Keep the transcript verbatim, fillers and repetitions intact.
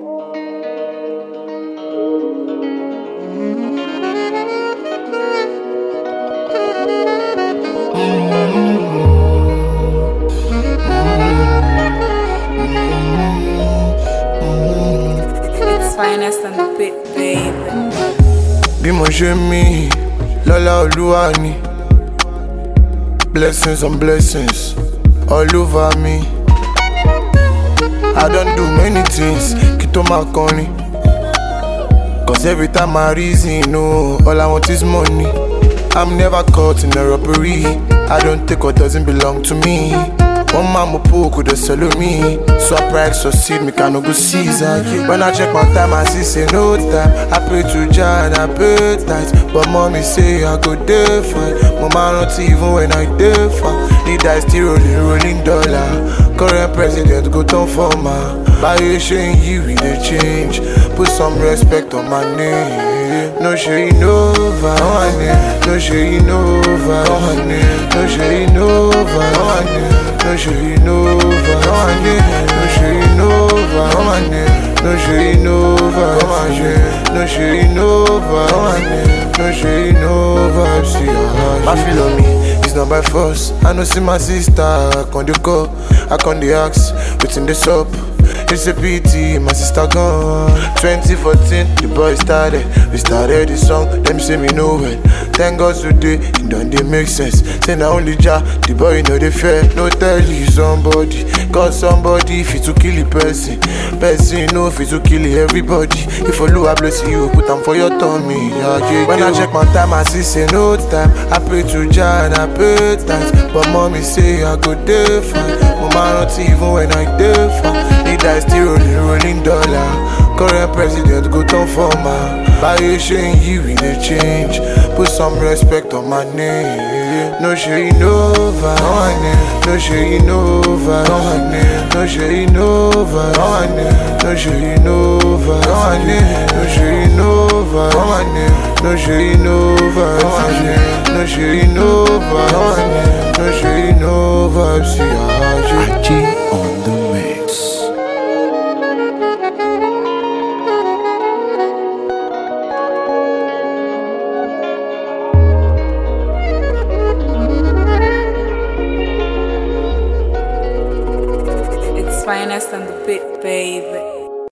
It's finest on the bit, baby. Bí mo ṣe mí, lọ́lá Olúwa ni. Blessings on blessings all over me. I don't do many things, kí tó máa kọrin. Cause every time I reason, no, all I want is money. I'm never caught in a robbery. I don't take what doesn't belong to me. One man mo poke with a solo me. So I pride succeed, me can no go Caesar. When I check my time, I see say no time. I pray to Jah and I pay tight. But mommy say I go dey fine. Mama not even when I dey fine. The dice still rolling, rolling dollar. Current president go turn former. By you showing you in the change. Put some respect on my name. No shade over, no shade over, no shade over, no shade over, no shade over, no shade over, no shade over, no shade over. See my feel on me, it's not by force. I know see my sister, I can't do go, I can't the axe, within the shop. It's a pity, my sister gone. twenty fourteen, the boy started. We started the song, them say me know it. Thank God today, it don't they make sense. Say na only Jah, the boy know the fair. No tell you somebody, cause somebody fit to kill a person. Person know fit to kill everybody. If Oluwa bless you, put them for your tummy. Yeah, yeah, when I check my time, I see say no time. I pray to Jah and I pay thanks. But mommy say I go dey fine. Mama not even when I dey fine. The dice still rolling, rolling dollar. Current president go turn former. By you showing you in the change. Put some respect on my name. No shade over, no shade over, no shade over, no shade over, no shade over, no shade over, no shade over, no shade over. See how G on the mix. It's finest on the bit, baby.